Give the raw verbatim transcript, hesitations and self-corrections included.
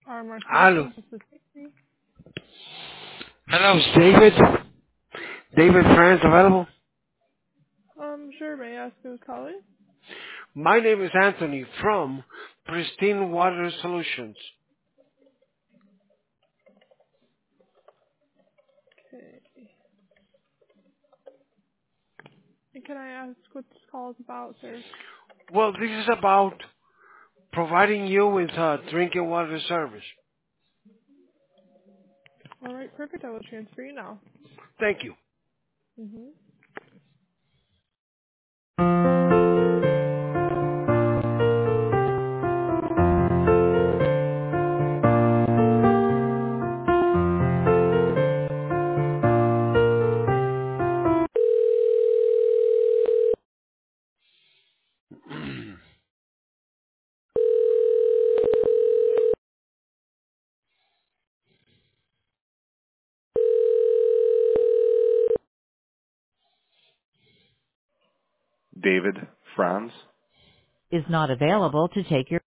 Armor Hello. Solutions, this is Stacy. Hello, is David. David Franz available? Um, sure, may I ask who's calling? My name is Anthony from Pristine Water Solutions. Okay. And can I ask what this call is about, sir? Well, this is about providing you with uh, drinking water service. Alright, perfect. I will transfer you now. Thank you. Mm-hmm. David Franz. is not available to take your